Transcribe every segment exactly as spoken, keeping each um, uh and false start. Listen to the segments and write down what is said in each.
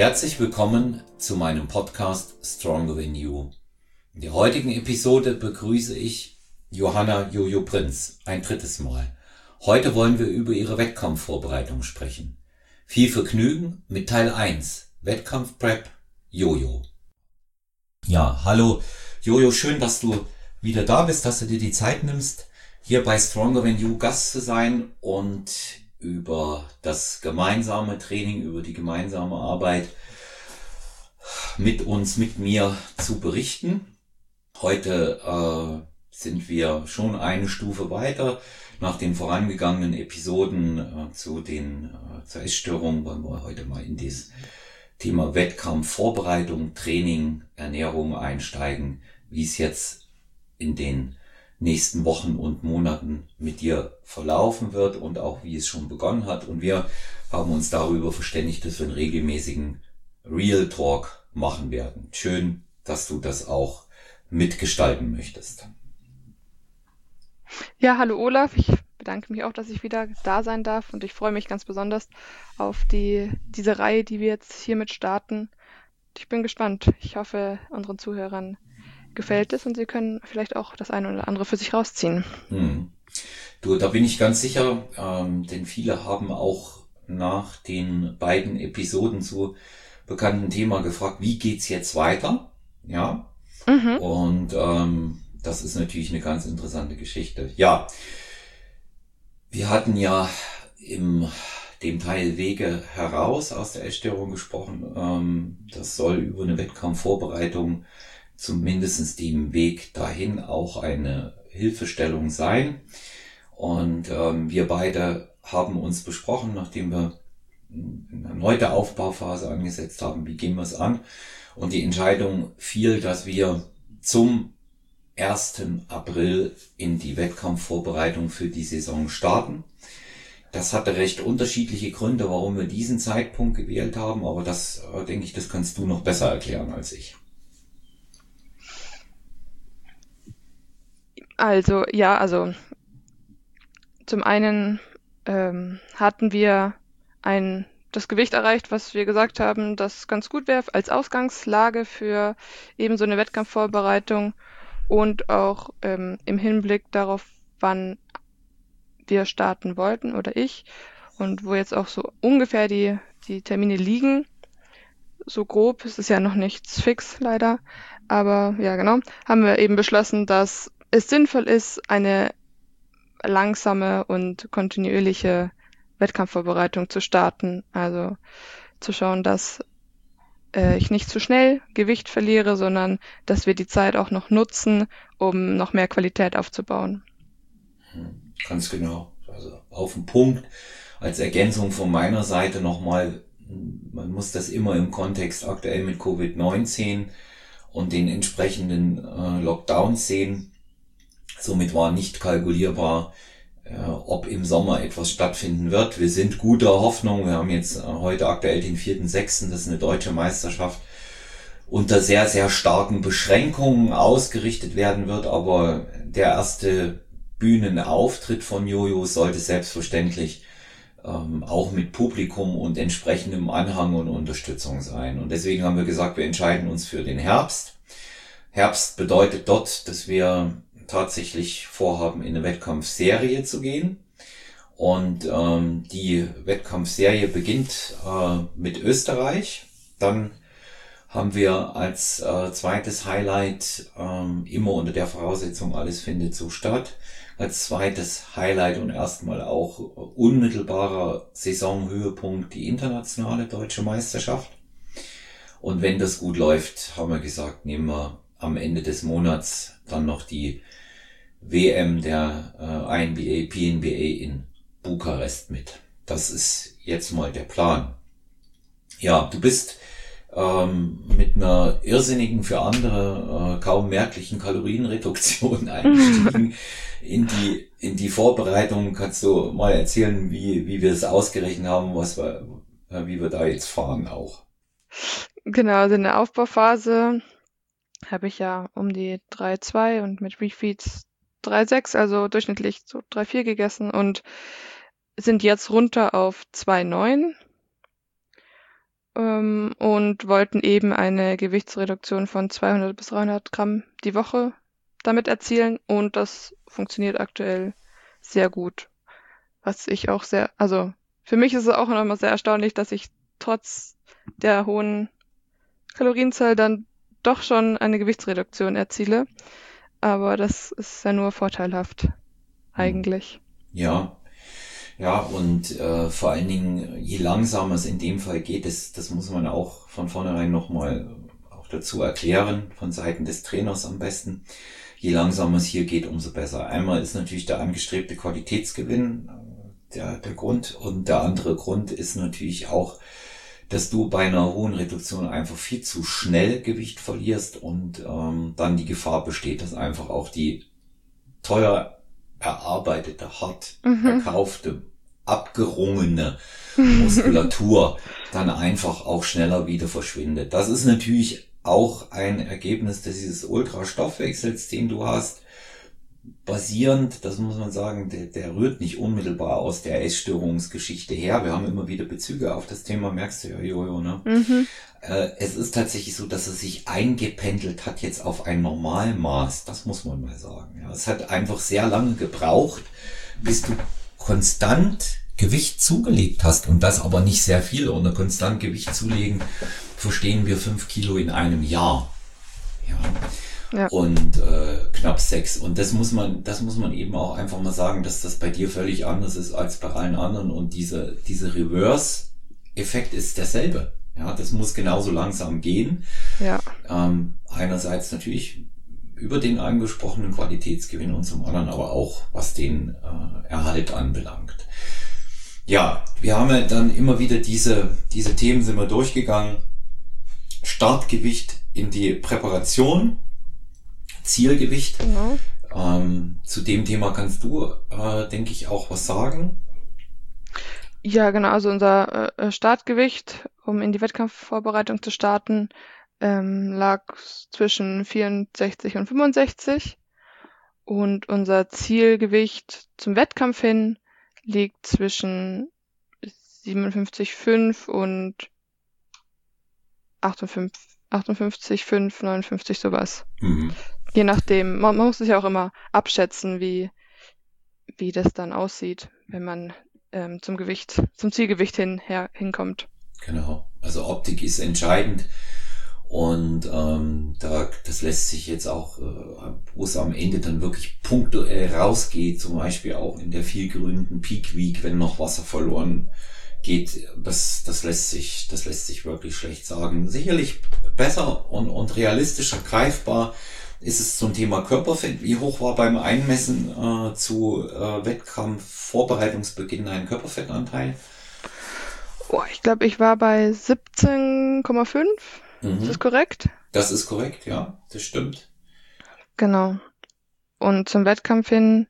Herzlich willkommen zu meinem Podcast Stronger Than You. In der heutigen Episode begrüße ich Johanna Jojo Prinz ein drittes Mal. Heute wollen wir über ihre Wettkampfvorbereitung sprechen. Viel Vergnügen mit Teil eins, Wettkampfprep Jojo. Ja, hallo Jojo, schön, dass du wieder da bist, dass du dir die Zeit nimmst, hier bei Stronger Than You Gast zu sein und über das gemeinsame Training, über die gemeinsame Arbeit mit uns, mit mir zu berichten. Heute äh, sind wir schon eine Stufe weiter. Nach den vorangegangenen Episoden äh, zu den äh, zur Essstörung wollen wir heute mal in das Thema Wettkampf, Vorbereitung, Training, Ernährung einsteigen, wie es jetzt in den nächsten Wochen und Monaten mit dir verlaufen wird und auch wie es schon begonnen hat. Und wir haben uns darüber verständigt, dass wir einen regelmäßigen Real Talk machen werden. Schön, dass du das auch mitgestalten möchtest. Ja, hallo Olaf. Ich bedanke mich auch, dass ich wieder da sein darf und ich freue mich ganz besonders auf die diese Reihe, die wir jetzt hiermit starten. Ich bin gespannt. Ich hoffe, unseren Zuhörern gefällt es und sie können vielleicht auch das eine oder andere für sich rausziehen. Hm. Du, da bin ich ganz sicher, ähm, denn viele haben auch nach den beiden Episoden zu bekannten Thema gefragt, wie geht's jetzt weiter? Ja. Mhm. Und ähm, das ist natürlich eine ganz interessante Geschichte. Ja, wir hatten ja im dem Teil Wege heraus aus der Essstörung gesprochen. Ähm, das soll über eine Wettkampfvorbereitung zumindest dem Weg dahin auch eine Hilfestellung sein. Und ähm, wir beide haben uns besprochen, nachdem wir eine erneute Aufbauphase angesetzt haben, wie gehen wir es an? Und die Entscheidung fiel, dass wir zum ersten April in die Wettkampfvorbereitung für die Saison starten. Das hatte recht unterschiedliche Gründe, warum wir diesen Zeitpunkt gewählt haben, aber das, äh, denke ich, das kannst du noch besser erklären als ich. Also, ja, also zum einen ähm, hatten wir ein das Gewicht erreicht, was wir gesagt haben, das ganz gut wäre als Ausgangslage für eben so eine Wettkampfvorbereitung und auch ähm, im Hinblick darauf, wann wir starten wollten oder ich und wo jetzt auch so ungefähr die, die Termine liegen. So grob, es ist ja noch nichts fix leider, aber ja genau, haben wir eben beschlossen, dass es sinnvoll ist, eine langsame und kontinuierliche Wettkampfvorbereitung zu starten. Also zu schauen, dass äh, ich nicht zu schnell Gewicht verliere, sondern dass wir die Zeit auch noch nutzen, um noch mehr Qualität aufzubauen. Hm, ganz genau. Also auf den Punkt. Als Ergänzung von meiner Seite nochmal, man muss das immer im Kontext aktuell mit Covid neunzehn und den entsprechenden äh, Lockdowns sehen. Somit war nicht kalkulierbar, äh, ob im Sommer etwas stattfinden wird. Wir sind guter Hoffnung. Wir haben jetzt äh, heute aktuell den vierten sechsten Das ist eine deutsche Meisterschaft, unter sehr, sehr starken Beschränkungen ausgerichtet werden wird. Aber der erste Bühnenauftritt von Jojo sollte selbstverständlich ähm, auch mit Publikum und entsprechendem Anhang und Unterstützung sein. Und deswegen haben wir gesagt, wir entscheiden uns für den Herbst. Herbst bedeutet dort, dass wir tatsächlich vorhaben, in eine Wettkampfserie zu gehen. Und ähm, die Wettkampfserie beginnt äh, mit Österreich. Dann haben wir als äh, zweites Highlight, ähm, immer unter der Voraussetzung, alles findet so statt, als zweites Highlight und erstmal auch unmittelbarer Saisonhöhepunkt die internationale deutsche Meisterschaft. Und wenn das gut läuft, haben wir gesagt, nehmen wir am Ende des Monats dann noch die W M der äh, I N B A, P N B A in Bukarest mit. Das ist jetzt mal der Plan. Ja, du bist ähm, mit einer irrsinnigen, für andere äh, kaum merklichen Kalorienreduktion eingestiegen in die in die Vorbereitung. Kannst du mal erzählen, wie wie wir es ausgerechnet haben, was wir, äh, wie wir da jetzt fahren auch? Genau, also in der Aufbauphase habe ich ja um die drei Komma zwei und mit Refeeds drei Komma sechs, also durchschnittlich so drei Komma vier gegessen und sind jetzt runter auf zwei Komma neun. ähm, und wollten eben eine Gewichtsreduktion von zweihundert bis dreihundert Gramm die Woche damit erzielen und das funktioniert aktuell sehr gut. Was ich auch sehr, also für mich ist es auch nochmal sehr erstaunlich, dass ich trotz der hohen Kalorienzahl dann doch schon eine Gewichtsreduktion erziele. Aber das ist ja nur vorteilhaft, eigentlich. Ja, ja, und äh, vor allen Dingen, je langsamer es in dem Fall geht, das, das muss man auch von vornherein nochmal auch dazu erklären, von Seiten des Trainers am besten. Je langsamer es hier geht, umso besser. Einmal ist natürlich der angestrebte Qualitätsgewinn äh, der, der Grund und der andere Grund ist natürlich auch, dass du bei einer hohen Reduktion einfach viel zu schnell Gewicht verlierst und ähm, dann die Gefahr besteht, dass einfach auch die teuer erarbeitete, hart Mhm. erkaufte, abgerungene Muskulatur dann einfach auch schneller wieder verschwindet. Das ist natürlich auch ein Ergebnis dieses Ultrastoffwechsels, den du hast. Basierend, das muss man sagen, der, der rührt nicht unmittelbar aus der Essstörungsgeschichte her. Wir haben immer wieder Bezüge auf das Thema, merkst du ja, Jojo, ne? Mhm. Äh, es ist tatsächlich so, dass es sich eingependelt hat jetzt auf ein Normalmaß. Das muss man mal sagen. Ja, es hat einfach sehr lange gebraucht, bis du konstant Gewicht zugelegt hast und das aber nicht sehr viel. Unter konstant Gewicht zulegen verstehen wir fünf Kilo in einem Jahr. Ja. Ja. Und äh, knapp sechs. Und das muss man, das muss man eben auch einfach mal sagen, dass das bei dir völlig anders ist als bei allen anderen. Und diese, diese Reverse-Effekt ist derselbe. Ja, das muss genauso langsam gehen. Ja. Ähm, einerseits natürlich über den angesprochenen Qualitätsgewinn und zum anderen aber auch, was den äh, Erhalt anbelangt. Ja, wir haben ja dann immer wieder diese, diese Themen sind wir durchgegangen. Startgewicht in die Präparation. Zielgewicht. Genau. Ähm, zu dem Thema kannst du, äh, denke ich, auch was sagen. Ja, genau. Also unser äh, Startgewicht, um in die Wettkampfvorbereitung zu starten, ähm, lag zwischen vierundsechzig und fünfundsechzig. Und unser Zielgewicht zum Wettkampf hin liegt zwischen siebenundfünfzig Komma fünf und achtundfünfzig Komma fünf, neunundfünfzig, sowas. Mhm. Je nachdem, man, man muss sich auch immer abschätzen, wie, wie das dann aussieht, wenn man ähm, zum Gewicht, zum Zielgewicht hin, her, hinkommt. Genau. Also Optik ist entscheidend. Und ähm, da das lässt sich jetzt auch, äh, wo es am Ende dann wirklich punktuell rausgeht, zum Beispiel auch in der vielgerühmten Peak Week, wenn noch Wasser verloren geht, das, das lässt sich, das lässt sich wirklich schlecht sagen. Sicherlich besser und, und realistischer greifbar ist es zum Thema Körperfett. Wie hoch war beim Einmessen äh, zu äh, Wettkampfvorbereitungsbeginn dein Körperfettanteil? Oh, ich glaube, ich war bei siebzehn Komma fünf. Mhm. Ist das korrekt? Das ist korrekt, ja, das stimmt. Genau. Und zum Wettkampf hin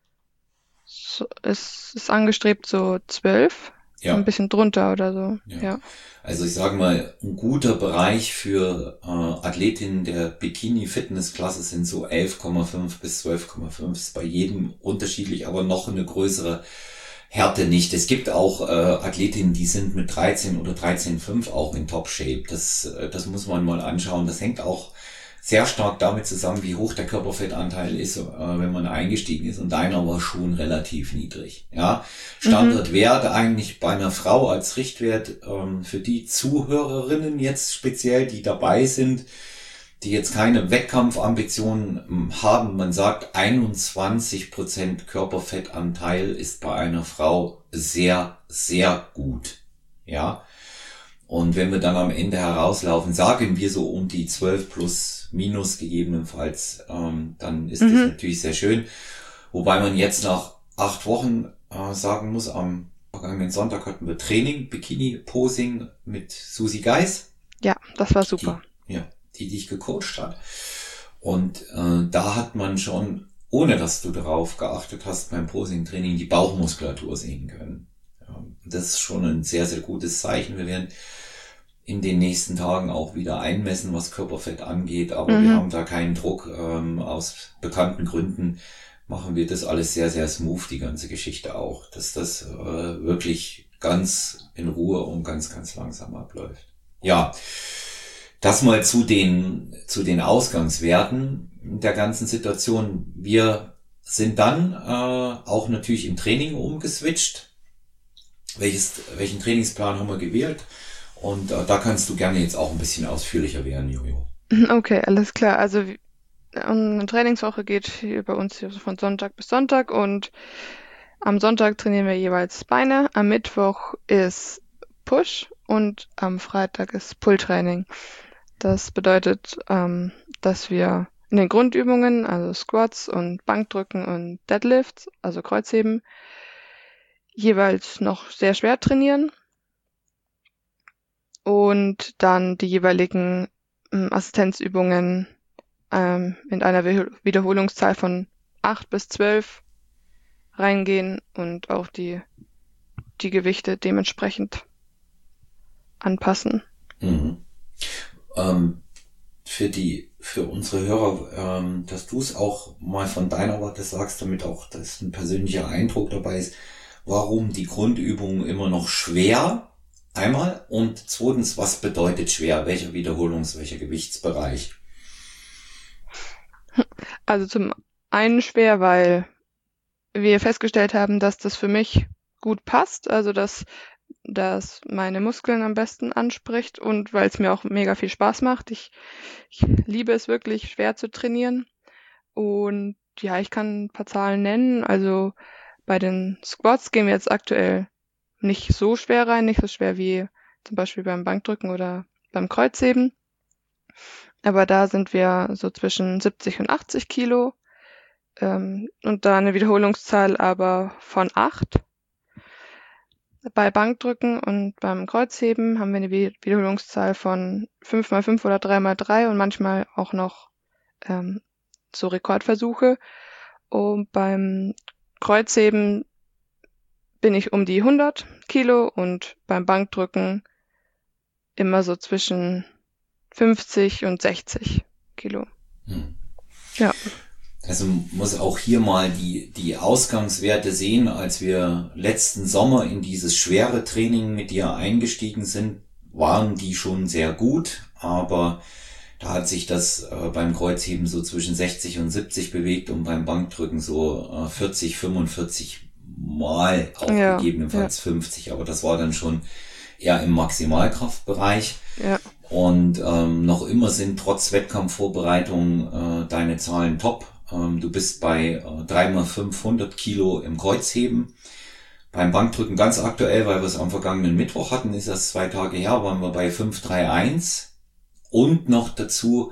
so, ist, ist angestrebt so zwölf. Ja. Ein bisschen drunter oder so. Ja. Ja. Also ich sage mal, ein guter Bereich für äh, Athletinnen der Bikini-Fitness-Klasse sind so elf Komma fünf bis zwölf Komma fünf. Ist bei jedem unterschiedlich, aber noch eine größere Härte nicht. Es gibt auch äh, Athletinnen, die sind mit dreizehn oder dreizehn Komma fünf auch in Top-Shape. Das, äh, das muss man mal anschauen. Das hängt auch sehr stark damit zusammen, wie hoch der Körperfettanteil ist, äh, wenn man eingestiegen ist. Und deiner war schon relativ niedrig. Ja, Standardwert mhm. eigentlich bei einer Frau als Richtwert ähm, für die Zuhörerinnen jetzt speziell, die dabei sind, die jetzt keine Wettkampfambitionen haben. Man sagt, einundzwanzig Prozent Körperfettanteil ist bei einer Frau sehr, sehr gut. Ja. Und wenn wir dann am Ende herauslaufen, sagen wir so um die zwölf plus minus gegebenenfalls, ähm, dann ist mhm. das natürlich sehr schön. Wobei man jetzt nach acht Wochen äh, sagen muss, am vergangenen Sonntag hatten wir Training, Bikini-Posing mit Susi Geis. Ja, das war super. Die, ja, die dich gecoacht hat. Und äh, da hat man schon, ohne dass du darauf geachtet hast, beim Posing-Training die Bauchmuskulatur sehen können. Ja, das ist schon ein sehr, sehr gutes Zeichen. Wir werden in den nächsten Tagen auch wieder einmessen, was Körperfett angeht, aber mhm. wir haben da keinen Druck. Ähm, aus bekannten Gründen machen wir das alles sehr, sehr smooth, die ganze Geschichte auch, dass das äh, wirklich ganz in Ruhe und ganz, ganz langsam abläuft. Ja, das mal zu den, zu den Ausgangswerten der ganzen Situation. Wir sind dann äh, auch natürlich im Training umgeswitcht. Welches, welchen Trainingsplan haben wir gewählt? Und äh, da kannst du gerne jetzt auch ein bisschen ausführlicher werden, Jojo. Okay, alles klar. Also wie- eine Trainingswoche geht hier bei uns hier so von Sonntag bis Sonntag und am Sonntag trainieren wir jeweils Beine, am Mittwoch ist Push und am Freitag ist Pull-Training. Das bedeutet, ähm, dass wir in den Grundübungen, also Squats und Bankdrücken und Deadlifts, also Kreuzheben, jeweils noch sehr schwer trainieren und dann die jeweiligen ähm, Assistenzübungen ähm, in einer Wiederhol- Wiederholungszahl von acht bis zwölf reingehen und auch die, die Gewichte dementsprechend anpassen. Mhm. Ähm, für die, für unsere Hörer, ähm, dass du es auch mal von deiner Warte sagst, damit auch das ein persönlicher Eindruck dabei ist, warum die Grundübungen immer noch schwer, einmal, und zweitens, was bedeutet schwer, welcher Wiederholungs-, welcher Gewichtsbereich? Also zum einen schwer, weil wir festgestellt haben, dass das für mich gut passt, also dass das meine Muskeln am besten anspricht und weil es mir auch mega viel Spaß macht. Ich, ich liebe es wirklich, schwer zu trainieren. Und ja, ich kann ein paar Zahlen nennen. Also bei den Squats gehen wir jetzt aktuell nicht so schwer rein, nicht so schwer wie zum Beispiel beim Bankdrücken oder beim Kreuzheben. Aber da sind wir so zwischen siebzig und achtzig Kilo. Ähm, und da eine Wiederholungszahl aber von acht. Bei Bankdrücken und beim Kreuzheben haben wir eine Wiederholungszahl von fünf mal fünf oder drei mal drei und manchmal auch noch ähm, so Rekordversuche. Und beim Kreuzheben bin ich um die hundert Kilo und beim Bankdrücken immer so zwischen fünfzig und sechzig Kilo. Hm. Ja. Also muss auch hier mal die, die Ausgangswerte sehen, als wir letzten Sommer in dieses schwere Training mit dir eingestiegen sind, waren die schon sehr gut, aber da hat sich das äh, beim Kreuzheben so zwischen sechzig und siebzig bewegt und beim Bankdrücken so äh, vierzig, fünfundvierzig Mal, auch Ja, gegebenenfalls fünfzig, aber das war dann schon eher im Maximalkraftbereich. Ja. Und ähm, noch immer sind trotz Wettkampfvorbereitung äh, deine Zahlen top. Ähm, du bist bei äh, drei mal fünfhundert Kilo im Kreuzheben. Beim Bankdrücken ganz aktuell, weil wir es am vergangenen Mittwoch hatten, ist das zwei Tage her, waren wir bei fünf drei eins. Und noch dazu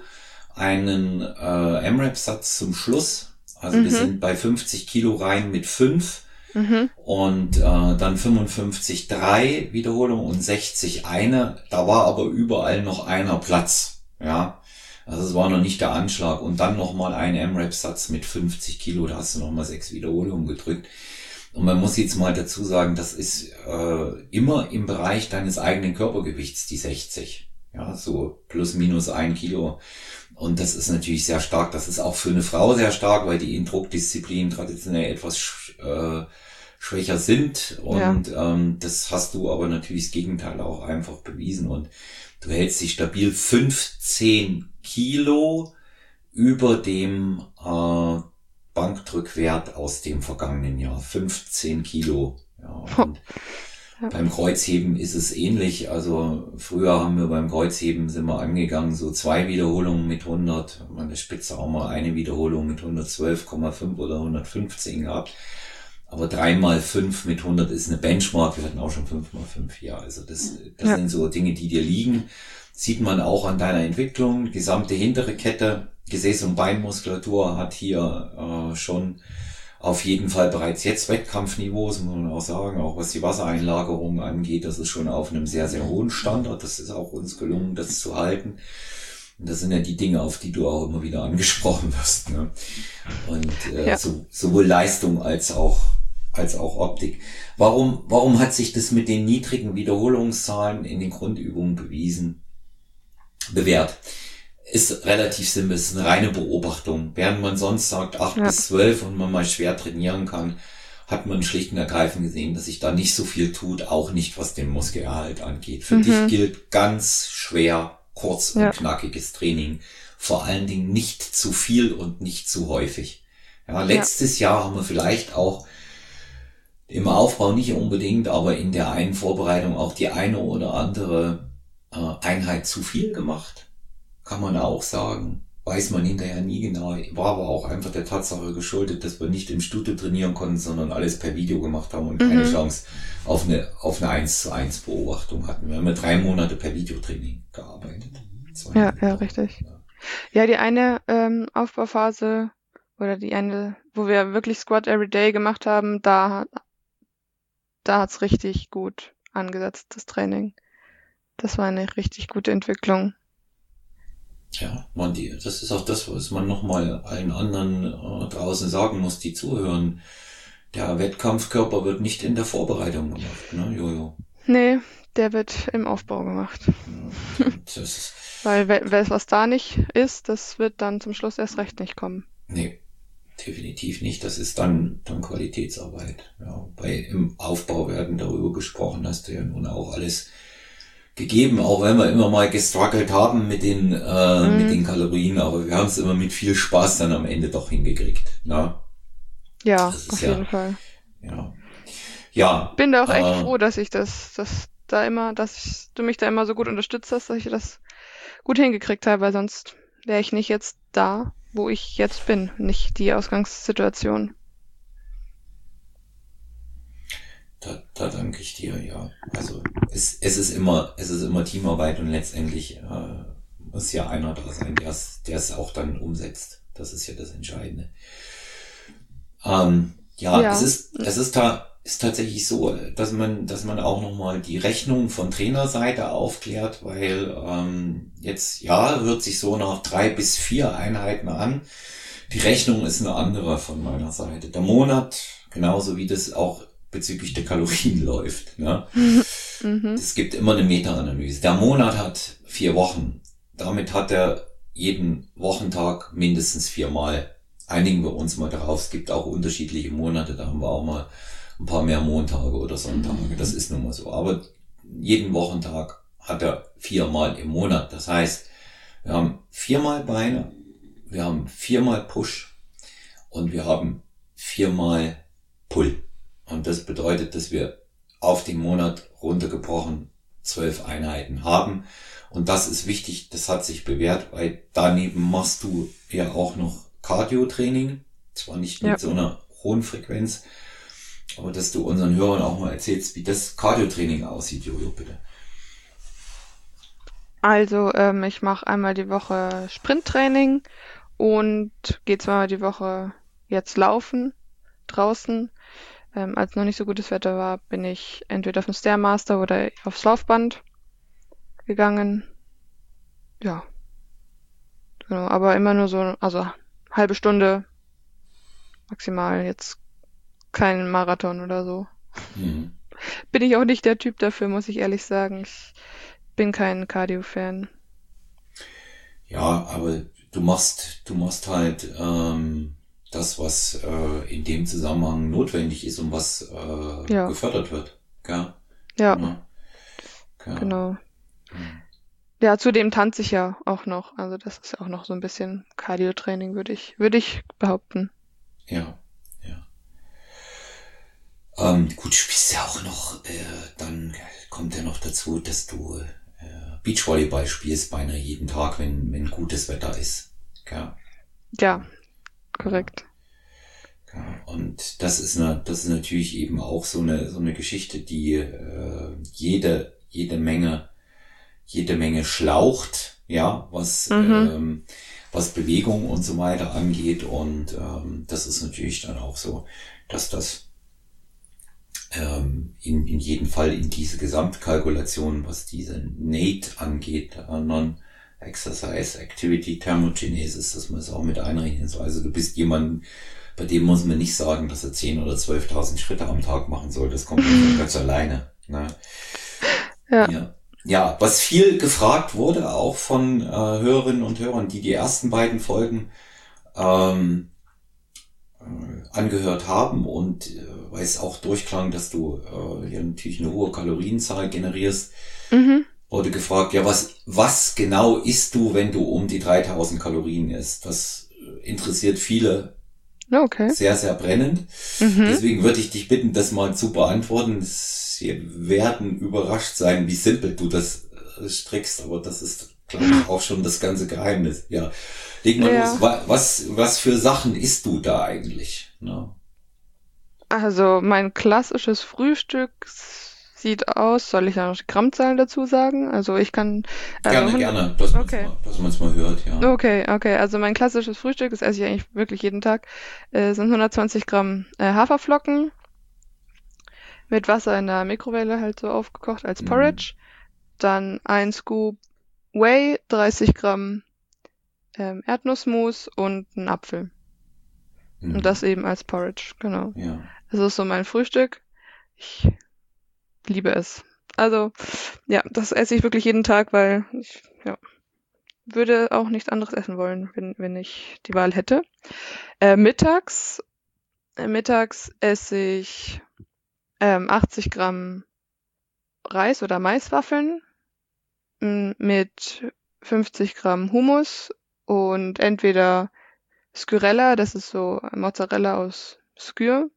einen äh, M Rep-Satz zum Schluss. Also mhm. wir sind bei fünfzig Kilo rein mit fünf. Mhm. Und äh, dann fünfundfünfzig drei Wiederholung und sechzig eine. Da war aber überall noch einer Platz. Ja, also es war noch nicht der Anschlag. Und dann nochmal ein M Rep-Satz mit fünfzig Kilo. Da hast du nochmal sechs Wiederholungen gedrückt. Und man muss jetzt mal dazu sagen, das ist äh, immer im Bereich deines eigenen Körpergewichts, die sechzig. Ja, so plus minus ein Kilo. Und das ist natürlich sehr stark. Das ist auch für eine Frau sehr stark, weil die in Druckdisziplinen traditionell etwas äh, schwächer sind. Und ja. ähm, das hast du aber natürlich das Gegenteil auch einfach bewiesen. Und du hältst dich stabil fünfzehn Kilo über dem äh, Bankdrückwert aus dem vergangenen Jahr. fünfzehn Kilo. Ja, und ja. Beim Kreuzheben ist es ähnlich. Also früher haben wir beim Kreuzheben sind wir angegangen, so zwei Wiederholungen mit hundert. Meine Spitze auch mal eine Wiederholung mit hundertzwölf Komma fünf oder hundertfünfzehn gehabt. Aber drei mal fünf mit hundert ist eine Benchmark. Wir hatten auch schon fünf mal fünf hier. Also das, das ja. sind so Dinge, die dir liegen. Sieht man auch an deiner Entwicklung. Die gesamte hintere Kette, Gesäß- und Beinmuskulatur hat hier äh, schon auf jeden Fall bereits jetzt Wettkampfniveau, das muss man auch sagen, auch was die Wassereinlagerung angeht, das ist schon auf einem sehr, sehr hohen Standard. Das ist auch uns gelungen, das zu halten. Und das sind ja die Dinge, auf die du auch immer wieder angesprochen wirst. Ne? Und äh, ja. so, sowohl Leistung als auch als auch Optik. Warum warum hat sich das mit den niedrigen Wiederholungszahlen in den Grundübungen bewiesen, bewährt? Ist relativ simpel, ist eine reine Beobachtung. Während man sonst sagt acht ja. bis zwölf und man mal schwer trainieren kann hat man schlicht und ergreifend gesehen, dass sich da nicht so viel tut, auch nicht was den Muskelerhalt angeht. Für Mhm. dich gilt ganz schwer kurz und Ja. knackiges Training. Vor allen Dingen nicht zu viel und nicht zu häufig. Ja, letztes Jahr haben wir vielleicht auch im Aufbau nicht unbedingt, aber in der einen Vorbereitung auch die eine oder andere äh, Einheit zu viel gemacht. Kann man auch sagen. Weiß man hinterher nie genau. War aber auch einfach der Tatsache geschuldet, dass wir nicht im Studio trainieren konnten, sondern alles per Video gemacht haben und keine Mhm. Chance auf eine, auf eine eins zu eins Beobachtung hatten. Wir haben ja drei Monate per Videotraining gearbeitet. Zwei Ja, ja, Monate. richtig. Ja. Ja, die eine ähm, Aufbauphase oder die eine, wo wir wirklich Squat Every Day gemacht haben, da, da hat's richtig gut angesetzt, das Training. Das war eine richtig gute Entwicklung. Ja, man, die, das ist auch das, was man nochmal allen anderen äh, draußen sagen muss, die zuhören. Der Wettkampfkörper wird nicht in der Vorbereitung gemacht, ne, Jojo? Nee, der wird im Aufbau gemacht. Ja, das ist, Weil we- we- was da nicht ist, das wird dann zum Schluss erst recht nicht kommen. nee, definitiv nicht. Das ist dann, dann Qualitätsarbeit. Ja, bei, im Aufbau werden darüber gesprochen, hast du ja nun auch alles gegeben, auch wenn wir immer mal gestruggelt haben mit den, äh, Mhm. mit den Kalorien, aber wir haben es immer mit viel Spaß dann am Ende doch hingekriegt, ne? Ja, Das ist auf ja- jeden Fall. Ja. Ja. Bin da auch echt äh, froh, dass ich das, dass da immer, dass ich, du mich da immer so gut unterstützt hast, dass ich das gut hingekriegt habe, weil sonst wäre ich nicht jetzt da, wo ich jetzt bin, nicht die Ausgangssituation. Da, da danke ich dir, ja. Also es, es ist immer, es ist immer Teamarbeit und letztendlich äh, muss ja einer da sein, der es, der es auch dann umsetzt. Das ist ja das Entscheidende. Ähm, ja, Ja. es ist, es ist da, ist tatsächlich so, dass man, dass man auch nochmal die Rechnung von Trainerseite aufklärt, weil ähm, jetzt, ja, hört sich so nach drei bis vier Einheiten an. Die Rechnung ist eine andere von meiner Seite. Der Monat, genauso wie das auch bezüglich der Kalorien läuft, ne? Mhm. Es gibt immer eine Meta-Analyse. Der Monat hat vier Wochen. Damit hat er jeden Wochentag mindestens viermal. Einigen wir uns mal darauf. Es gibt auch unterschiedliche Monate. Da haben wir auch mal ein paar mehr Montage oder Sonntage. Das ist nun mal so. Aber jeden Wochentag hat er viermal im Monat. Das heißt, wir haben viermal Beine, wir haben viermal Push und wir haben viermal Pull. Und das bedeutet, dass wir auf den Monat runtergebrochen zwölf Einheiten haben. Und das ist wichtig, das hat sich bewährt, weil daneben machst du ja auch noch Cardio-Training. Zwar nicht mit Ja. so einer hohen Frequenz, aber dass du unseren Hörern auch mal erzählst, wie das Cardio-Training aussieht, Jojo, bitte. Also, ähm, ich mache einmal die Woche Sprinttraining und gehe zweimal die Woche jetzt laufen draußen. Ähm, als noch nicht so gutes Wetter war, bin ich entweder auf den Stairmaster oder aufs Laufband gegangen. Ja. Genau, aber immer nur so, also halbe Stunde maximal, jetzt kein Marathon oder so. Mhm. Bin ich auch nicht der Typ dafür, muss ich ehrlich sagen. Ich bin kein Cardio-Fan. Ja, aber du machst, du machst halt ähm, das, was äh, in dem Zusammenhang notwendig ist und was äh, Ja. gefördert wird. Gell? Ja, Ja. Gell? genau. Mhm. Ja, zudem tanze ich ja auch noch. Also das ist auch noch so ein bisschen Cardio-Training, würde ich, würde ich behaupten. Ja, ja. Ähm, gut, du spielst ja auch noch, äh, dann kommt ja noch dazu, dass du äh, Beachvolleyball spielst beinahe jeden Tag, wenn, wenn gutes Wetter ist. Gell? Ja, korrekt. Ja, und das ist eine, das ist natürlich eben auch so eine, so eine Geschichte, die äh, jede, jede Menge, jede Menge schlaucht, ja, was, Mhm. ähm, was Bewegung und so weiter angeht. Und ähm, das ist natürlich dann auch so, dass das ähm, in, in jedem Fall in diese Gesamtkalkulation, was diese N A T E angeht, äh, Non-Exercise Activity Thermogenesis, dass man es auch mit einrechnen soll. Also du bist jemand, bei dem muss man nicht sagen, dass er zehn oder zwölftausend Schritte am Tag machen soll. Das kommt von ganz alleine. Ne? Ja. Ja. Ja, was viel gefragt wurde, auch von äh, Hörerinnen und Hörern, die die ersten beiden Folgen ähm, äh, angehört haben und äh, weil es auch durchklang, dass du äh, hier natürlich eine hohe Kalorienzahl generierst, Mhm. wurde gefragt, ja, was, was genau isst du, wenn du um die dreitausend Kalorien isst? Das interessiert viele Okay. sehr, sehr brennend. Mhm. Deswegen würde ich dich bitten, das mal zu beantworten. Sie werden überrascht sein, wie simpel du das äh, strickst, aber das ist, glaube ich, auch schon das ganze Geheimnis. Ja, leg mal Ja. los. Wa- Was, was für Sachen isst du da eigentlich? Ne? Also mein klassisches Frühstück sieht aus, soll ich da noch die Grammzahlen dazu sagen? Also ich kann, also Gerne, hundert, gerne, dass man es okay. mal, dass man es mal hört, ja. Okay, okay. Also mein klassisches Frühstück, das esse ich eigentlich wirklich jeden Tag, äh, sind hundertzwanzig Gramm äh, Haferflocken mit Wasser in der Mikrowelle halt so aufgekocht als Mhm. Porridge. Dann ein Scoop Whey, dreißig Gramm ähm, Erdnussmus und ein Apfel. Und das Mhm. eben als Porridge, genau. Ja. Das ist so mein Frühstück. Ich liebe es. Also, ja, das esse ich wirklich jeden Tag, weil ich, ja, würde auch nichts anderes essen wollen, wenn, wenn ich die Wahl hätte. Äh, mittags, äh, mittags esse ich ähm, achtzig Gramm Reis oder Maiswaffeln m, mit fünfzig Gramm Hummus und entweder Skürella, das ist so Mozzarella aus Skür,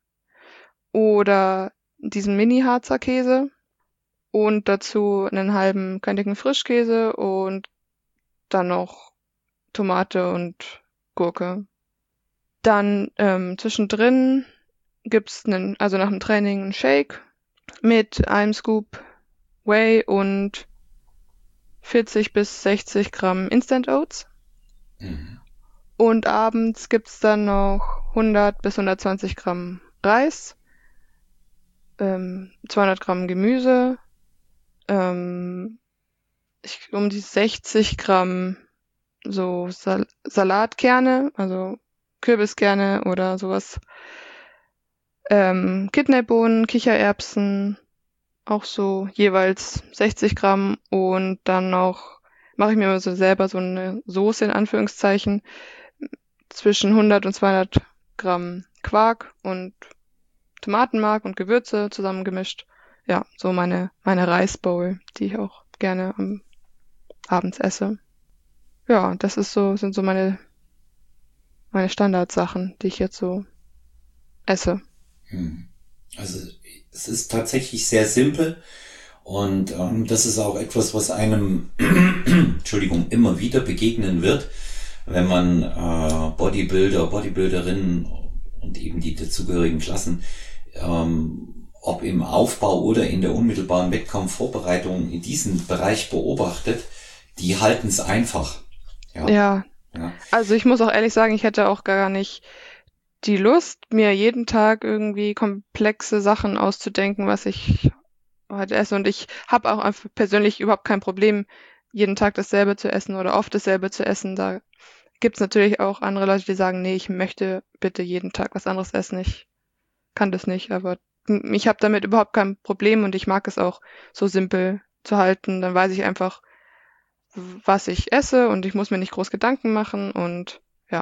oder diesen Mini-Harzer Käse und dazu einen halben kantigen Frischkäse und dann noch Tomate und Gurke. Dann ähm, zwischendrin gibt's einen, also nach dem Training einen Shake mit einem Scoop Whey und vierzig bis sechzig Gramm Instant Oats. Mhm. Und abends gibt's dann noch hundert bis hundertzwanzig Gramm Reis, ähm, zweihundert Gramm Gemüse, ähm, ich, um die sechzig Gramm so Sal Salatkerne, also Kürbiskerne oder sowas, ähm, Kidneybohnen, Kichererbsen, auch so jeweils sechzig Gramm und dann noch mache ich mir immer so selber so eine Soße in Anführungszeichen zwischen hundert und zweihundert Gramm Quark und Tomatenmark und Gewürze zusammengemischt. Ja, so meine meine Reisbowl, die ich auch gerne am abends esse. Ja, das ist so sind so meine meine Standardsachen, die ich jetzt so esse. Mhm. Also es ist tatsächlich sehr simpel und ähm, das ist auch etwas, was einem, Entschuldigung, immer wieder begegnen wird, wenn man äh, Bodybuilder, Bodybuilderinnen und eben die dazugehörigen Klassen, ähm, ob im Aufbau oder in der unmittelbaren Wettkampfvorbereitung in diesem Bereich beobachtet, die halten es einfach. Ja, Ja, ja. also ich muss auch ehrlich sagen, ich hätte auch gar nicht die Lust, mir jeden Tag irgendwie komplexe Sachen auszudenken, was ich heute esse. Und ich habe auch einfach persönlich überhaupt kein Problem, jeden Tag dasselbe zu essen oder oft dasselbe zu essen. Da gibt's natürlich auch andere Leute, die sagen, nee, ich möchte bitte jeden Tag was anderes essen. Ich kann das nicht, aber m- ich habe damit überhaupt kein Problem und ich mag es auch so simpel zu halten. Dann weiß ich einfach, was ich esse und ich muss mir nicht groß Gedanken machen und ja.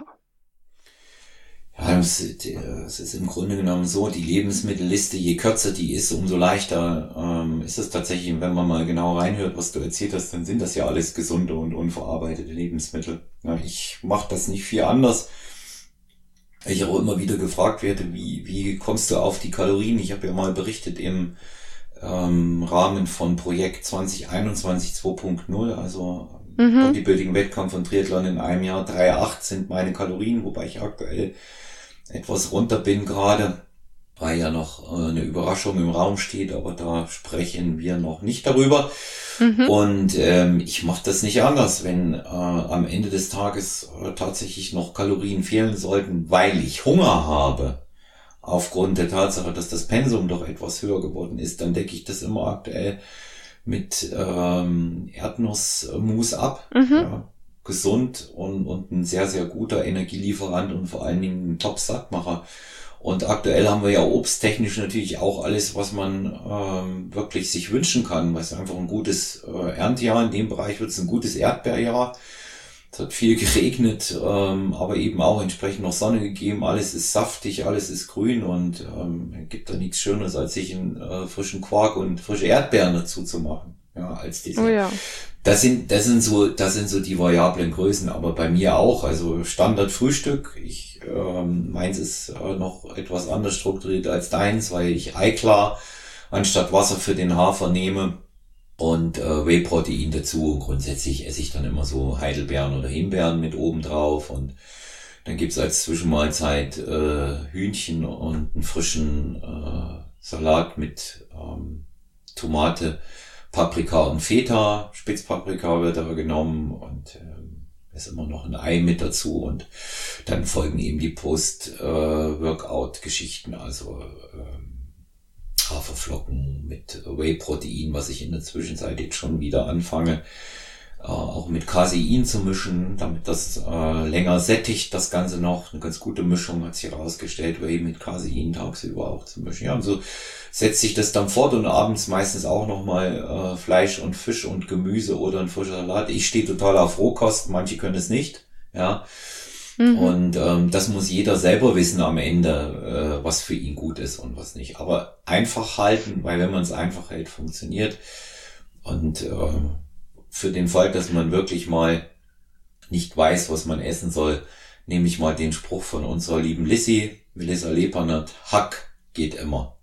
Ja, es es ist im Grunde genommen so, die Lebensmittelliste, je kürzer die ist, umso leichter ähm, ist es tatsächlich. Wenn man mal genau reinhört, was du erzählt hast, dann sind das ja alles gesunde und unverarbeitete Lebensmittel. Ja, ich mache das nicht viel anders. Ich auch immer wieder gefragt werde, wie, wie kommst du auf die Kalorien? Ich habe ja mal berichtet im ähm, Rahmen von Projekt zwanzig einundzwanzig zwei Punkt null, also Mhm. Bodybuilding-Wettkampf und Triathlon in einem Jahr, drei Komma acht sind meine Kalorien, wobei ich aktuell etwas runter bin gerade, weil ja noch äh, eine Überraschung im Raum steht, aber da sprechen wir noch nicht darüber. Mhm. Und ähm, ich mache das nicht anders, wenn äh, am Ende des Tages äh, tatsächlich noch Kalorien fehlen sollten, weil ich Hunger habe, aufgrund der Tatsache, dass das Pensum doch etwas höher geworden ist, dann decke ich das immer aktuell mit ähm, Erdnussmus ab. Mhm. Ja, gesund und, und ein sehr, sehr guter Energielieferant und vor allen Dingen ein Top-Sattmacher. Und aktuell haben wir ja obsttechnisch natürlich auch alles, was man ähm, wirklich sich wünschen kann, weil es einfach ein gutes äh, Erntejahr, in dem Bereich wird es ein gutes Erdbeerjahr. Es hat viel geregnet, ähm, aber eben auch entsprechend noch Sonne gegeben. Alles ist saftig, alles ist grün und ähm, gibt da nichts Schöneres, als sich einen äh, frischen Quark und frische Erdbeeren dazu zu machen. Ja, als Oh Dessert. ja. Das sind, das sind so, das sind so die variablen Größen, aber bei mir auch. Also Standard-Frühstück. Ich, ähm, meins ist äh, noch etwas anders strukturiert als deins, weil ich Eiklar anstatt Wasser für den Hafer nehme. Und äh, Whey-Protein dazu und grundsätzlich esse ich dann immer so Heidelbeeren oder Himbeeren mit oben drauf und dann gibt's als Zwischenmahlzeit äh, Hühnchen und einen frischen äh, Salat mit ähm, Tomate, Paprika und Feta, Spitzpaprika wird aber genommen und ähm, ist immer noch ein Ei mit dazu und dann folgen eben die Post-Workout-Geschichten, also ähm, Haferflocken mit Whey-Protein, was ich in der Zwischenzeit jetzt schon wieder anfange, äh, auch mit Casein zu mischen, damit das äh, länger sättigt, das Ganze noch. Eine ganz gute Mischung hat sich herausgestellt, Whey mit Casein tagsüber auch zu mischen. Ja, und so setzt sich das dann fort und abends meistens auch nochmal äh, Fleisch und Fisch und Gemüse oder ein frischer Salat. Ich stehe total auf Rohkost, manche können es nicht, ja. Mhm. Und ähm, das muss jeder selber wissen am Ende, äh, was für ihn gut ist und was nicht. Aber einfach halten, weil wenn man es einfach hält, funktioniert. Und äh, für den Fall, dass man wirklich mal nicht weiß, was man essen soll, nehme ich mal den Spruch von unserer lieben Lissy, Melissa Lepernert, Hack geht immer.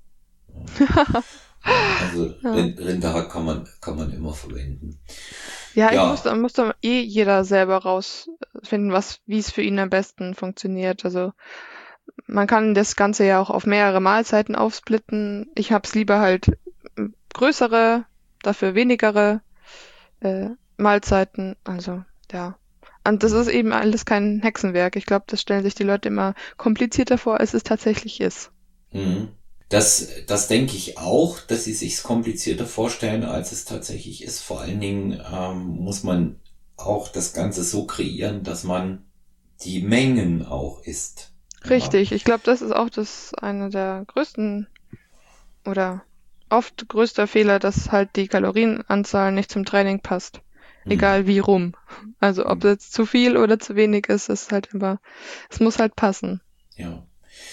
Also ja. Rinderhack kann man kann man immer verwenden. Ja, ja. ich muss, da muss da eh jeder selber rausfinden, was, wie es für ihn am besten funktioniert. Also man kann das Ganze ja auch auf mehrere Mahlzeiten aufsplitten. Ich hab's lieber halt größere, dafür wenigere äh, Mahlzeiten. Also ja. Und das ist eben alles kein Hexenwerk. Ich glaube, das stellen sich die Leute immer komplizierter vor, als es tatsächlich ist. Mhm. Das, das denke ich auch, dass sie sich's komplizierter vorstellen, als es tatsächlich ist. Vor allen Dingen ähm, muss man auch das Ganze so kreieren, dass man die Mengen auch isst. Richtig, ja. Ich glaube, das ist auch das eine der größten oder oft größter Fehler, dass halt die Kalorienanzahl nicht zum Training passt. Hm. Egal wie rum. Also ob hm. jetzt zu viel oder zu wenig ist, ist halt immer, es muss halt passen. Ja.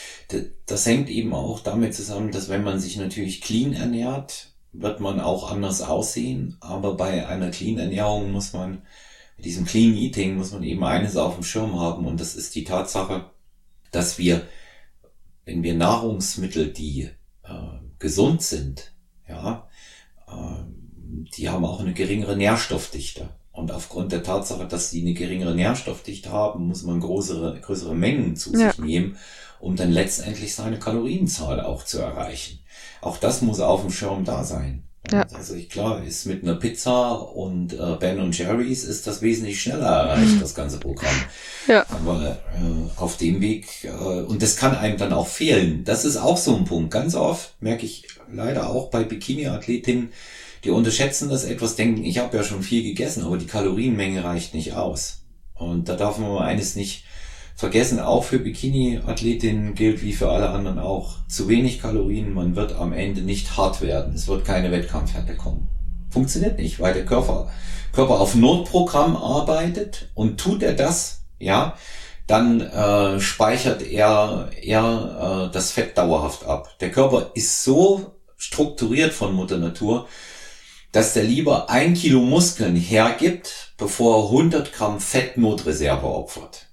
Das hängt eben auch damit zusammen, dass wenn man sich natürlich clean ernährt, wird man auch anders aussehen. Aber bei einer clean Ernährung muss man, mit diesem Clean Eating muss man eben eines auf dem Schirm haben. Und das ist die Tatsache, dass wir, wenn wir Nahrungsmittel, die äh, gesund sind, ja, äh, die haben auch eine geringere Nährstoffdichte. Und aufgrund der Tatsache, dass sie eine geringere Nährstoffdichte haben, muss man größere, größere Mengen zu sich ja. nehmen, um dann letztendlich seine Kalorienzahl auch zu erreichen. Auch das muss auf dem Schirm da sein. Ja. Also ich, klar, ist mit einer Pizza und äh, Ben und Jerry's ist das wesentlich schneller erreicht, mhm. das ganze Programm. Ja. Aber äh, auf dem Weg, äh, und das kann einem dann auch fehlen. Das ist auch so ein Punkt. Ganz oft merke ich leider auch bei Bikini-Athletinnen, die unterschätzen das etwas, denken, ich habe ja schon viel gegessen, aber die Kalorienmenge reicht nicht aus. Und da darf man mal eines nicht vergessen, auch für Bikini-Athletinnen gilt wie für alle anderen auch, zu wenig Kalorien, man wird am Ende nicht hart werden. Es wird keine Wettkampfhärte kommen. Funktioniert nicht, weil der Körper, Körper auf Notprogramm arbeitet und tut er das, ja, dann äh, speichert er, er äh, das Fett dauerhaft ab. Der Körper ist so strukturiert von Mutter Natur, dass der lieber ein Kilo Muskeln hergibt, bevor er hundert Gramm Fettnotreserve opfert.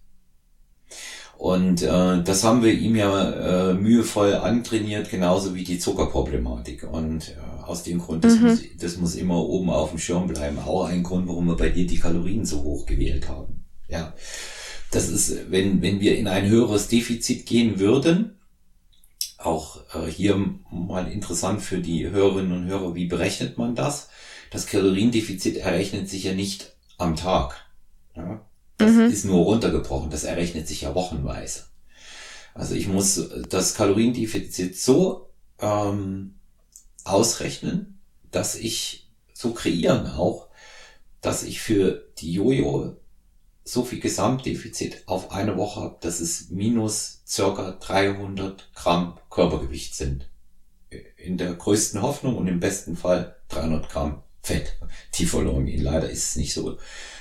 Und äh, das haben wir ihm ja äh, mühevoll antrainiert, genauso wie die Zuckerproblematik. Und äh, aus dem Grund, das, mhm. muss, das muss immer oben auf dem Schirm bleiben. Auch ein Grund, warum wir bei dir die Kalorien so hoch gewählt haben. Ja, das ist, wenn wenn wir in ein höheres Defizit gehen würden, auch äh, hier mal interessant für die Hörerinnen und Hörer, wie berechnet man das? Das Kaloriendefizit errechnet sich ja nicht am Tag. Ja? Das mhm. ist nur runtergebrochen, das errechnet sich ja wochenweise. Also ich muss das Kaloriendefizit so ähm, ausrechnen, dass ich so kreieren auch, dass ich für die Jojo so viel Gesamtdefizit auf eine Woche habe, dass es minus circa dreihundert Gramm Körpergewicht sind. In der größten Hoffnung und im besten Fall dreihundert Gramm Fett, die verloren gehen. Leider ist es nicht so.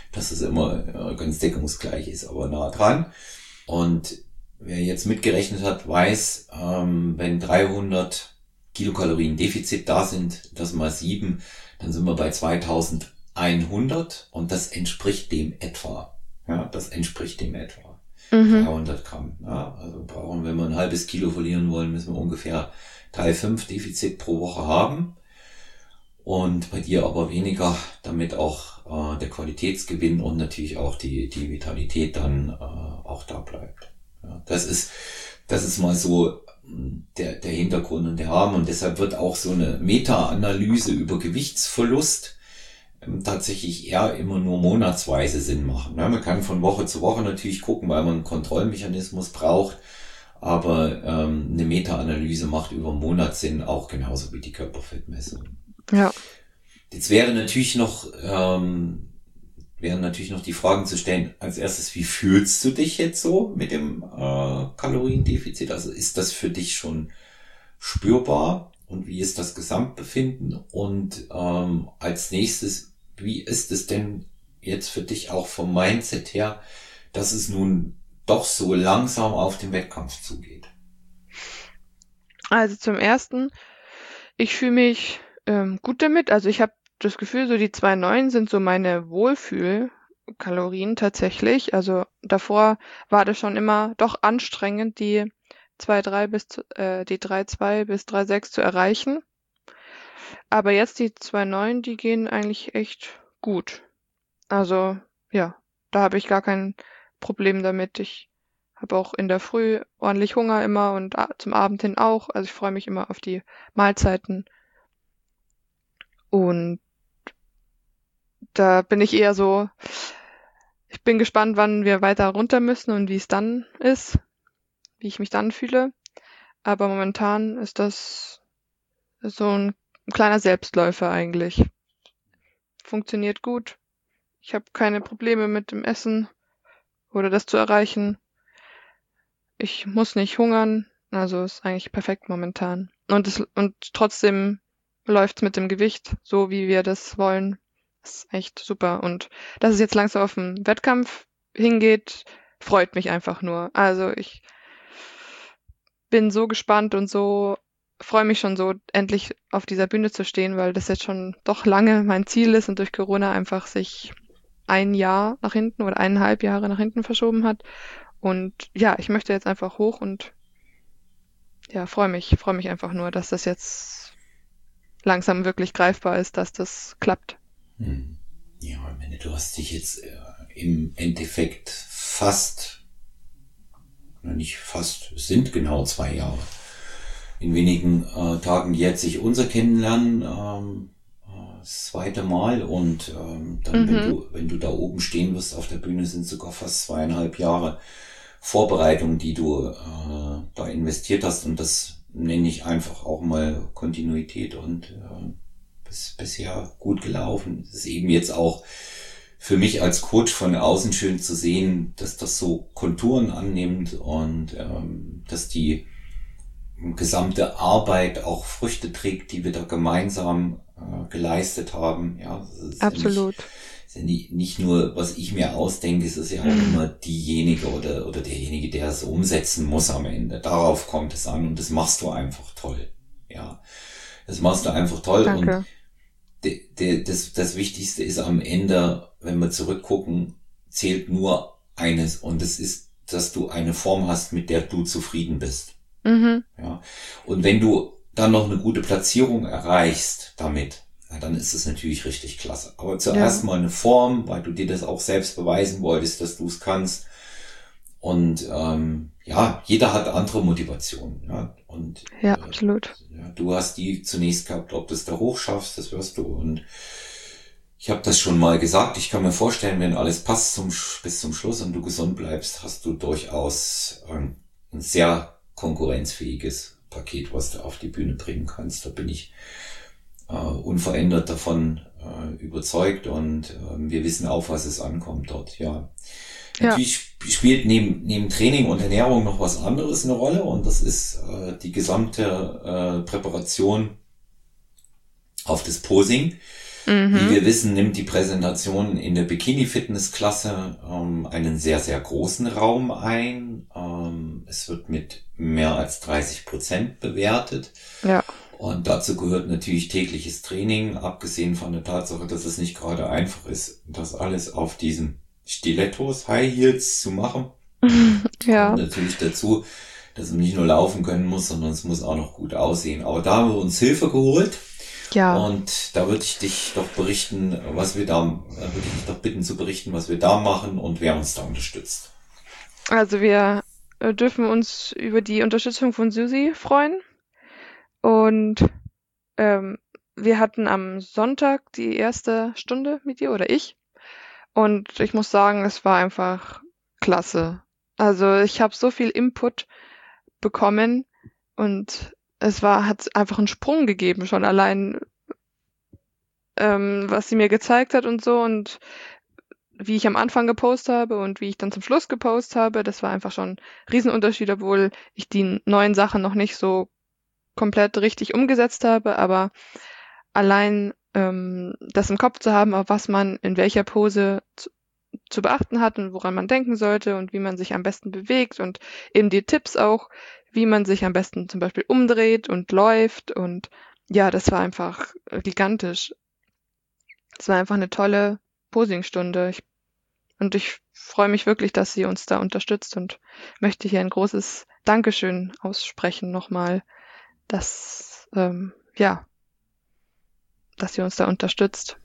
dass es immer äh, ganz deckungsgleich ist, aber nah dran. Und wer jetzt mitgerechnet hat, weiß, ähm, wenn dreihundert Kilokalorien Defizit da sind, das mal sieben, dann sind wir bei zweitausendeinhundert und das entspricht dem etwa. Ja, das entspricht dem etwa. Mhm. dreihundert Gramm. Ja, also brauchen, wenn wir ein halbes Kilo verlieren wollen, müssen wir ungefähr drei Komma fünf Defizit pro Woche haben. Und bei dir aber weniger, damit auch äh, der Qualitätsgewinn und natürlich auch die die Vitalität dann äh, auch da bleibt. Ja, das ist das ist mal so der der Hintergrund und der Rahmen, und deshalb wird auch so eine Meta-Analyse über Gewichtsverlust ähm, tatsächlich eher immer nur monatsweise Sinn machen. Ja, man kann von Woche zu Woche natürlich gucken, weil man einen Kontrollmechanismus braucht, aber ähm, eine Meta-Analyse macht über einen Monat Sinn, auch genauso wie die Körperfettmessung. Ja. Jetzt wäre natürlich noch, ähm, wären natürlich noch die Fragen zu stellen. Als erstes, wie fühlst du dich jetzt so mit dem äh, Kaloriendefizit? Also ist das für dich schon spürbar? Und wie ist das Gesamtbefinden? Und ähm, als nächstes, wie ist es denn jetzt für dich auch vom Mindset her, dass es nun doch so langsam auf den Wettkampf zugeht? Also zum Ersten, ich fühle mich ähm, gut damit. Also ich habe das Gefühl, so die zwei Komma neun sind so meine Wohlfühlkalorien tatsächlich. Also davor war das schon immer doch anstrengend, die zwei Komma drei bis äh, die drei Komma zwei bis drei Komma sechs zu erreichen. Aber jetzt die zwei Komma neun, die gehen eigentlich echt gut. Also ja, da habe ich gar kein Problem damit. Ich habe auch in der Früh ordentlich Hunger immer und zum Abend hin auch. Also ich freue mich immer auf die Mahlzeiten. Und da bin ich eher so, ich bin gespannt, wann wir weiter runter müssen und wie es dann ist, wie ich mich dann fühle. Aber momentan ist das so ein kleiner Selbstläufer eigentlich. Funktioniert gut. Ich habe keine Probleme mit dem Essen oder das zu erreichen. Ich muss nicht hungern, also ist eigentlich perfekt momentan. Und es, und trotzdem läuft's mit dem Gewicht so, wie wir das wollen. Das ist echt super. Und dass es jetzt langsam auf den Wettkampf hingeht, freut mich einfach nur. Also ich bin so gespannt und so freue mich schon so, endlich auf dieser Bühne zu stehen, weil das jetzt schon doch lange mein Ziel ist und durch Corona einfach sich ein Jahr nach hinten oder eineinhalb Jahre nach hinten verschoben hat. Und ja, ich möchte jetzt einfach hoch und ja, freue mich, freue mich einfach nur, dass das jetzt langsam wirklich greifbar ist, dass das klappt. Hm. Ja, ich meine, du hast dich jetzt äh, im Endeffekt fast, nicht fast, es sind genau zwei Jahre. In wenigen äh, Tagen jährt sich unser Kennenlernen ähm, das zweite Mal, und ähm, dann, mhm. wenn du wenn du da oben stehen wirst auf der Bühne, sind sogar fast zweieinhalb Jahre Vorbereitung, die du äh, da investiert hast, und das nenne ich einfach auch mal Kontinuität, und äh, bis, bisher gut gelaufen. Es ist eben jetzt auch für mich als Coach von außen schön zu sehen, dass das so Konturen annimmt und ähm, dass die gesamte Arbeit auch Früchte trägt, die wir da gemeinsam äh, geleistet haben. Ja, das ist absolut. Ja nicht, ist ja nicht, nicht nur, was ich mir ausdenke, es ist ja auch immer diejenige oder oder derjenige, der es umsetzen muss am Ende. Darauf kommt es an, und das machst du einfach toll. Ja, das machst du einfach toll. Danke. Und de, de, das, das Wichtigste ist am Ende, wenn wir zurückgucken, zählt nur eines, und das ist, dass du eine Form hast, mit der du zufrieden bist. Mhm. Ja. Und wenn du dann noch eine gute Platzierung erreichst damit, na, dann ist es natürlich richtig klasse. Aber zuerst ja. mal eine Form, weil du dir das auch selbst beweisen wolltest, dass du es kannst. Und ähm, ja, jeder hat andere Motivationen. Ja. Und ja, äh, absolut. Ja, du hast die zunächst gehabt, ob du es da hoch schaffst, das wirst du. Und ich habe das schon mal gesagt, ich kann mir vorstellen, wenn alles passt zum, bis zum Schluss und du gesund bleibst, hast du durchaus ähm, ein sehr konkurrenzfähiges Paket, was du auf die Bühne bringen kannst. Da bin ich äh, unverändert davon äh, überzeugt, und äh, wir wissen auf, was es ankommt dort. Ja, ja. Natürlich spielt neben neben Training und Ernährung noch was anderes eine Rolle, und das ist äh, die gesamte äh, Präparation auf das Posing. Wie Mhm. wir wissen, nimmt die Präsentation in der Bikini-Fitness-Klasse ähm, einen sehr, sehr großen Raum ein. Ähm, es wird mit mehr als dreißig Prozent bewertet. Ja. Und dazu gehört natürlich tägliches Training, abgesehen von der Tatsache, dass es nicht gerade einfach ist, das alles auf diesen Stilettos, High Heels zu machen. Kommt Ja. natürlich dazu, dass man nicht nur laufen können muss, sondern es muss auch noch gut aussehen. Aber da haben wir uns Hilfe geholt. Ja. Und da würde ich dich doch berichten, was wir da, äh, würde ich dich doch bitten zu berichten, was wir da machen und wer uns da unterstützt. Also wir äh, dürfen uns über die Unterstützung von Susi freuen. Und ähm, wir hatten am Sonntag die erste Stunde mit ihr oder ich. Und ich muss sagen, es war einfach klasse. Also ich habe so viel Input bekommen und es war, hat einfach einen Sprung gegeben, schon allein, ähm, was sie mir gezeigt hat und so und wie ich am Anfang gepostet habe und wie ich dann zum Schluss gepostet habe. Das war einfach schon ein Riesenunterschied, obwohl ich die neuen Sachen noch nicht so komplett richtig umgesetzt habe, aber allein ähm, das im Kopf zu haben, auf was man in welcher Pose zu, zu beachten hat und woran man denken sollte und wie man sich am besten bewegt und eben die Tipps auch, wie man sich am besten zum Beispiel umdreht und läuft und ja, das war einfach äh, gigantisch. Es war einfach eine tolle Posingstunde. Ich, und ich freue mich wirklich, dass sie uns da unterstützt und möchte hier ein großes Dankeschön aussprechen nochmal, dass ähm, ja, dass sie uns da unterstützt.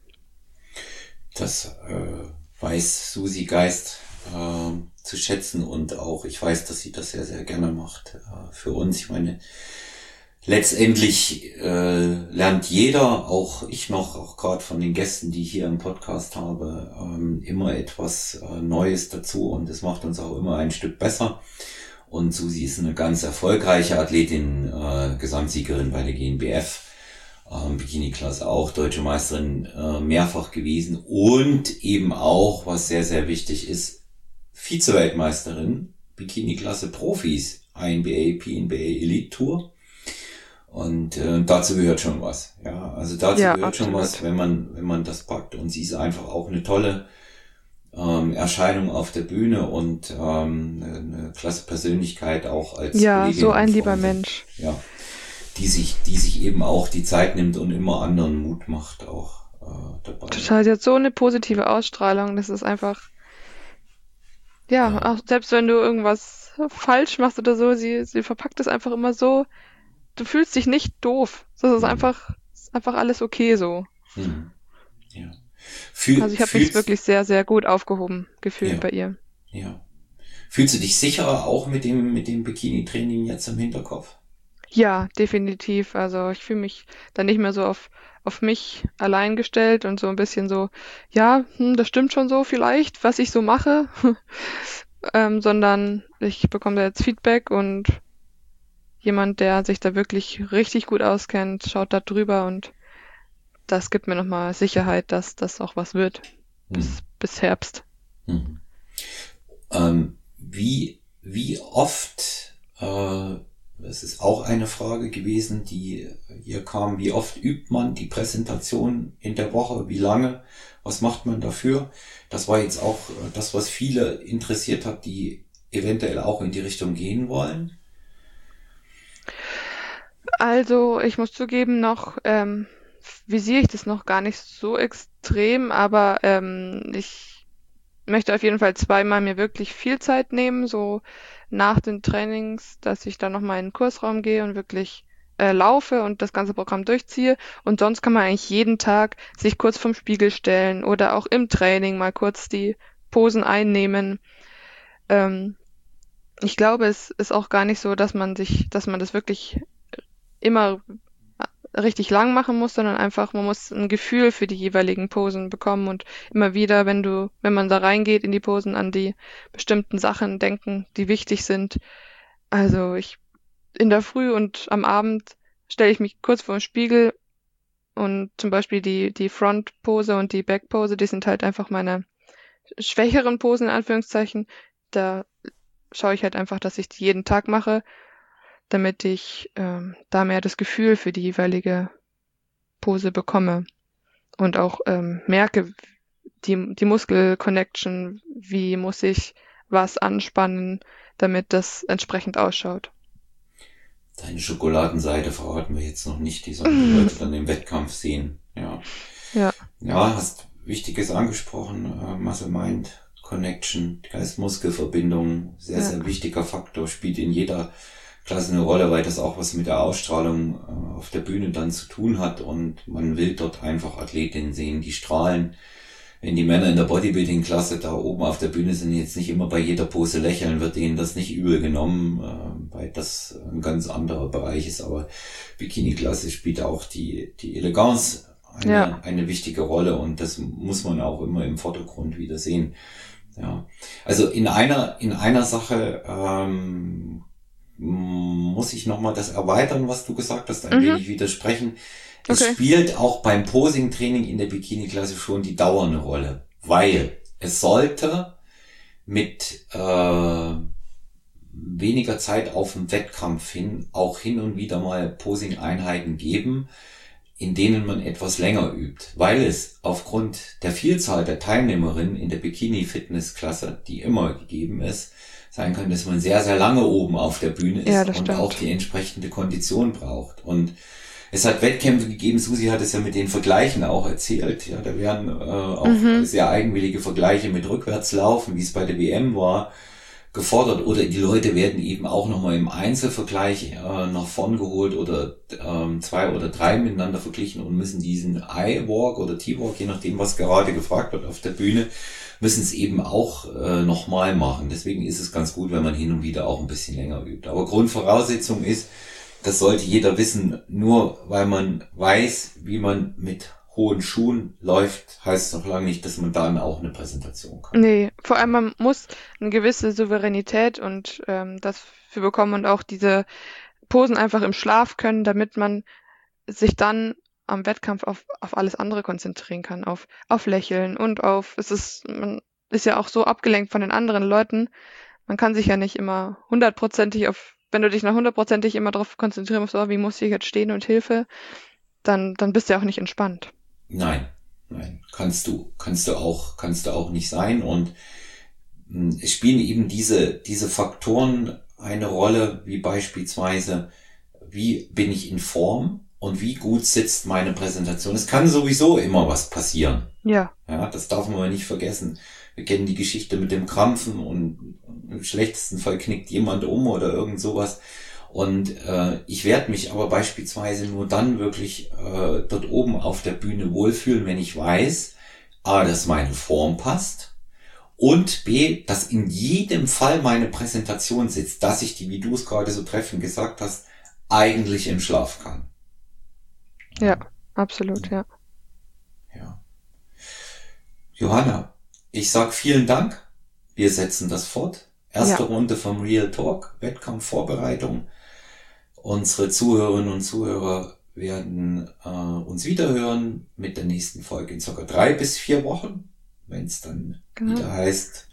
Das äh, weiß Susi Geist äh, zu schätzen und auch ich weiß, dass sie das sehr, sehr gerne macht äh, für uns. Ich meine, letztendlich äh, lernt jeder, auch ich noch, auch gerade von den Gästen, die ich hier im Podcast habe, ähm, immer etwas äh, Neues dazu und es macht uns auch immer ein Stück besser. Und Susi ist eine ganz erfolgreiche Athletin, äh, Gesamtsiegerin bei der G N B F, ähm, Bikini-Klasse auch, deutsche Meisterin äh, mehrfach gewesen und eben auch, was sehr, sehr wichtig ist, Vize-Weltmeisterin, Bikini-Klasse Profis, I N B A, P N B A Elite Tour. Und äh, dazu gehört schon was. Ja, also dazu Ja, gehört schon was, absolut. wenn man wenn man das packt. Und sie ist einfach auch eine tolle ähm, Erscheinung auf der Bühne und ähm, eine, eine klasse Persönlichkeit auch als Ja, Kollegin so und ein lieber Freundin. Mensch. Ja, die sich die sich eben auch die Zeit nimmt und immer anderen Mut macht auch äh, dabei. Total, sie hat so eine positive Ausstrahlung, das ist einfach, ja, Ja. auch selbst wenn du irgendwas falsch machst oder so, sie, sie verpackt es einfach immer so, du fühlst dich nicht doof. Das ist Hm. einfach, ist einfach alles okay so. Hm. Ja. Fühl, Also ich habe mich fühlst wirklich sehr, sehr gut aufgehoben gefühlt ja, bei ihr. ja. Fühlst du dich sicherer auch mit dem mit dem Bikini-Training jetzt im Hinterkopf? Ja, definitiv. Also ich fühle mich dann nicht mehr so auf, auf mich allein gestellt und so ein bisschen so, ja, hm, das stimmt schon so vielleicht, was ich so mache, ähm, sondern ich bekomme da jetzt Feedback und jemand, der sich da wirklich richtig gut auskennt, schaut da drüber und das gibt mir nochmal Sicherheit, dass das auch was wird Hm. bis, bis Herbst. Hm. Ähm, wie, wie oft, äh, das ist auch eine Frage gewesen, die hier kam, wie oft übt man die Präsentation in der Woche, wie lange, was macht man dafür? Das war jetzt auch äh, das, was viele interessiert hat, die eventuell auch in die Richtung gehen wollen. Also ich muss zugeben, noch ähm, visiere ich das noch gar nicht so extrem, aber ähm, ich möchte auf jeden Fall zweimal mir wirklich viel Zeit nehmen, so nach den Trainings, dass ich dann nochmal in den Kursraum gehe und wirklich äh, laufe und das ganze Programm durchziehe. Und sonst kann man eigentlich jeden Tag sich kurz vorm Spiegel stellen oder auch im Training mal kurz die Posen einnehmen. Ähm, ich glaube, es ist auch gar nicht so, dass man sich, dass man das wirklich immer richtig lang machen muss, sondern einfach, man muss ein Gefühl für die jeweiligen Posen bekommen und immer wieder, wenn du, wenn man da reingeht in die Posen, an die bestimmten Sachen denken, die wichtig sind. Also ich in der Früh und am Abend stelle ich mich kurz vor den Spiegel und zum Beispiel die, die Front-Pose und die Back-Pose, die sind halt einfach meine schwächeren Posen in Anführungszeichen. Da schaue ich halt einfach, dass ich die jeden Tag mache, damit ich ähm, da mehr das Gefühl für die jeweilige Pose bekomme. und auch ähm, merke, die, die Muskel-Connection, wie muss ich was anspannen, damit das entsprechend ausschaut. Deine Schokoladenseite verraten wir jetzt noch nicht, die sollen die Leute dann im Wettkampf sehen. Ja, Ja, ja, hast Wichtiges angesprochen, äh, Muscle Mind Connection, Geist-Muskel-Verbindung, sehr, ja, sehr wichtiger Faktor, spielt in jeder Klasse eine Rolle, weil das auch was mit der Ausstrahlung äh, auf der Bühne dann zu tun hat und man will dort einfach Athletinnen sehen, die strahlen. Wenn die Männer in der Bodybuilding-Klasse da oben auf der Bühne sind, jetzt nicht immer bei jeder Pose lächeln, wird denen das nicht übel genommen, äh, weil das ein ganz anderer Bereich ist. Aber Bikini-Klasse spielt auch die, die Eleganz eine, ja. eine wichtige Rolle und das muss man auch immer im Vordergrund wieder sehen. Ja, also in einer, in einer Sache, ähm, muss ich nochmal das erweitern, was du gesagt hast, ein Mhm. wenig widersprechen. Es Okay. spielt auch beim Posing-Training in der Bikini-Klasse schon die Dauer eine Rolle, weil es sollte mit äh, weniger Zeit auf dem Wettkampf hin auch hin und wieder mal Posing-Einheiten geben, in denen man etwas länger übt, weil es aufgrund der Vielzahl der Teilnehmerinnen in der Bikini-Fitness-Klasse, die immer gegeben ist, sein kann, dass man sehr, sehr lange oben auf der Bühne ist Ja, das und stimmt. auch die entsprechende Kondition braucht. Und es hat Wettkämpfe gegeben, Susi hat es ja mit den Vergleichen auch erzählt, ja, da werden äh, auch Mhm. sehr eigenwillige Vergleiche mit Rückwärtslaufen, wie es bei der W M war, gefordert, oder die Leute werden eben auch nochmal im Einzelvergleich äh, nach vorn geholt oder ähm, zwei oder drei miteinander verglichen und müssen diesen I-Walk oder T-Walk, je nachdem, was gerade gefragt wird auf der Bühne, müssen es eben auch äh, nochmal machen. Deswegen ist es ganz gut, wenn man hin und wieder auch ein bisschen länger übt. Aber Grundvoraussetzung ist, das sollte jeder wissen, nur weil man weiß, wie man mit hohen Schuhen läuft, heißt noch lange nicht, dass man dann auch eine Präsentation kann. Nee, vor allem man muss eine gewisse Souveränität und ähm, das für bekommen und auch diese Posen einfach im Schlaf können, damit man sich dann am Wettkampf auf, auf alles andere konzentrieren kann, auf, auf Lächeln und auf, es ist, man ist ja auch so abgelenkt von den anderen Leuten, man kann sich ja nicht immer hundertprozentig auf, wenn du dich noch hundertprozentig immer darauf konzentrieren musst, oh, wie muss ich jetzt stehen und Hilfe, dann, dann bist du ja auch nicht entspannt. Nein, nein, kannst du, kannst du auch, kannst du auch nicht sein. Und mh, es spielen eben diese, diese Faktoren eine Rolle, wie beispielsweise, wie bin ich in Form und wie gut sitzt meine Präsentation. Es kann sowieso immer was passieren. Ja, Ja, das darf man nicht vergessen. Wir kennen die Geschichte mit dem Krampfen und im schlechtesten Fall knickt jemand um oder irgend sowas. Und äh, ich werde mich aber beispielsweise nur dann wirklich äh, dort oben auf der Bühne wohlfühlen, wenn ich weiß, A, dass meine Form passt und B, dass in jedem Fall meine Präsentation sitzt, dass ich die, wie du es gerade so treffend gesagt hast, eigentlich im Schlaf kann. ja, absolut, ja. Ja. Johanna, ich sag vielen Dank. Wir setzen das fort. Erste Ja. Runde vom Real Talk, Wettkampfvorbereitung. Unsere Zuhörerinnen und Zuhörer werden äh, uns wiederhören mit der nächsten Folge in circa drei bis vier Wochen, wenn es dann Genau. wieder heißt,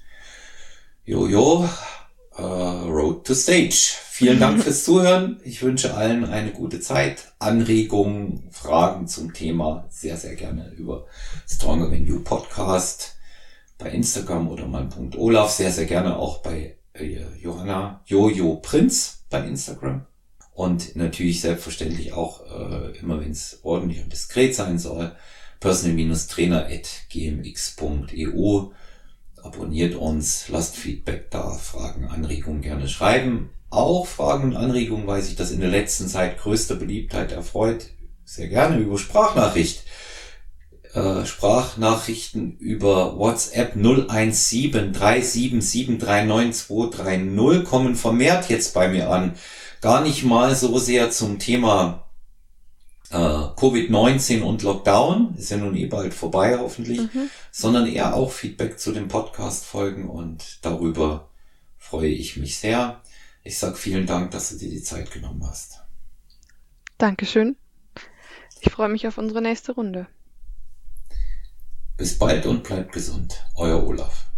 Jojo, äh, Road to Stage. Vielen Dank fürs Zuhören. Ich wünsche allen eine gute Zeit. Anregungen, Fragen zum Thema sehr, sehr gerne über Stronger Than You Podcast bei Instagram oder mein Punkt Olaf. Sehr, sehr gerne auch bei äh, Johanna Jojo Prinz bei Instagram. Und natürlich selbstverständlich auch, äh, immer wenn es ordentlich und diskret sein soll, personal-trainer at gmx punkt e u. Abonniert uns, lasst Feedback da, Fragen, Anregungen gerne schreiben. Auch Fragen und Anregungen, weil sich das in der letzten Zeit größter Beliebtheit erfreut, sehr gerne über Sprachnachricht. Äh, Sprachnachrichten über WhatsApp null eins sieben drei sieben sieben drei neun zwei drei null kommen vermehrt jetzt bei mir an. Gar nicht mal so sehr zum Thema äh, Covid neunzehn und Lockdown, ist ja nun eh bald vorbei hoffentlich, Mhm. sondern eher auch Feedback zu den Podcast-Folgen und darüber freue ich mich sehr. Ich sag vielen Dank, dass du dir die Zeit genommen hast. Dankeschön. Ich freue mich auf unsere nächste Runde. Bis bald und bleibt gesund. Euer Olaf.